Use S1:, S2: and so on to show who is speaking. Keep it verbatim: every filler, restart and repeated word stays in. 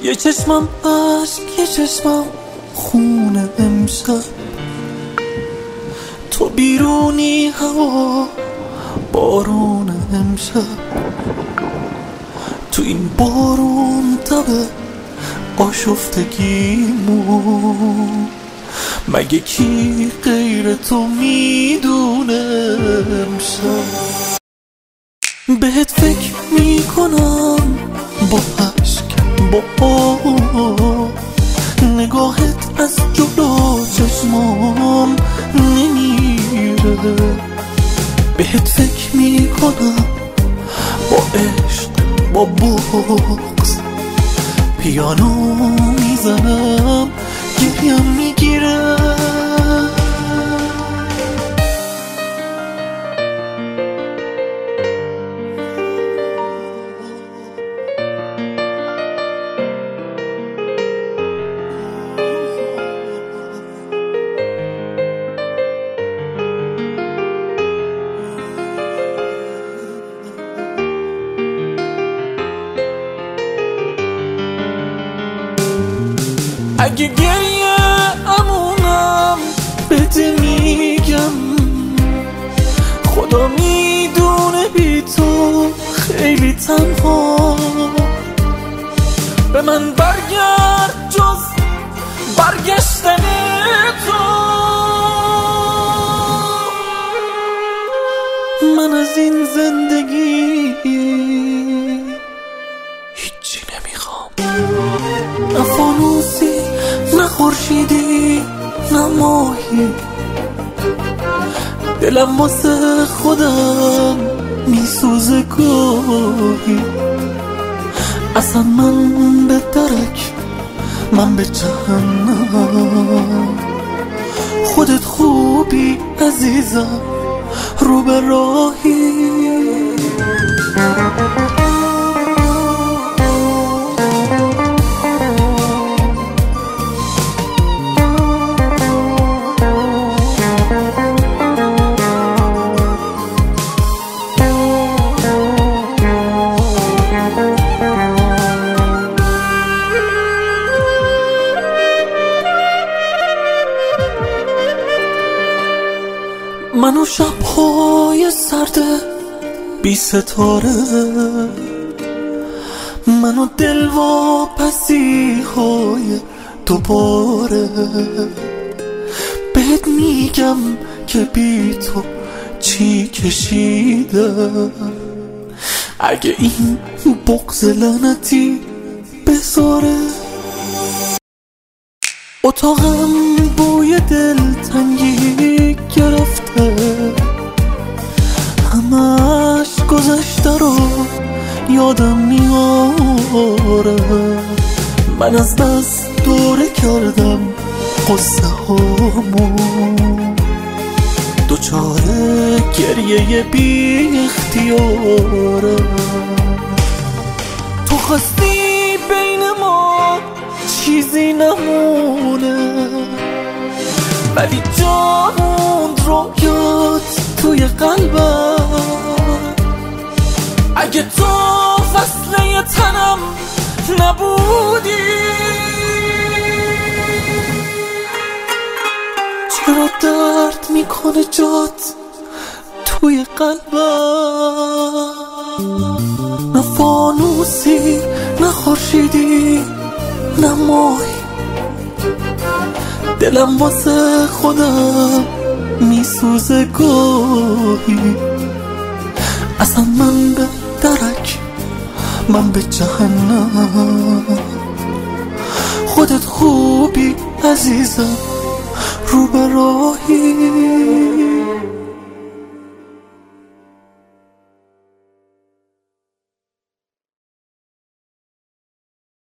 S1: یه چشمم عشق یه چشمم خونه امشب، تو بیرونی هوا بارون امشب، تو این بارون تبه آشفتگیمون، مگه کی غیر تو میدونه امشب. بهت فکر میکنم با عشق با آه، نگاهت از جلو چشمام نمیره. بهت فکر میکنم با عشق با بغض، پیانو میزنم گریم میگیره. اگه گریه امونم بهت میگم، خدا میدونه بی تو خیلی تنها. به من برگرد جز برگشتن تو، من از این زندگی هیچی نمیخوام. نه فانوسی نه خورشیدی نه ماهی، دلم واسه خودم میسوزه گاهی. اصلا من به درک من به جهنم، خودت خوبی عزیزم رو به راهی. منو شب‌های سرد بی ستاره، منو دلواپسی های دوباره. بهت میگم که بی تو چی کشیدم، اگه این بغض لعنتی بذاره. اتاقم بوی دلتنگی گرفته، همش گذشته رو یادم میاره. من از دست دوره کردم قصه هامو، دوچاره گریه بی اختیاره. تو خواستی بین ما چیزی نمونه، ولی جان رویات توی قلبم. اگه تو فصله تنم نبودی، چرا درد میکنه جات توی قلبم. نه فانوسی نه خورشیدی نه ماهی، دلم واسه خودم میسوزه گاهی. اصلا من به درک من به جهنم، خودت خوبی عزیزم رو به راهی.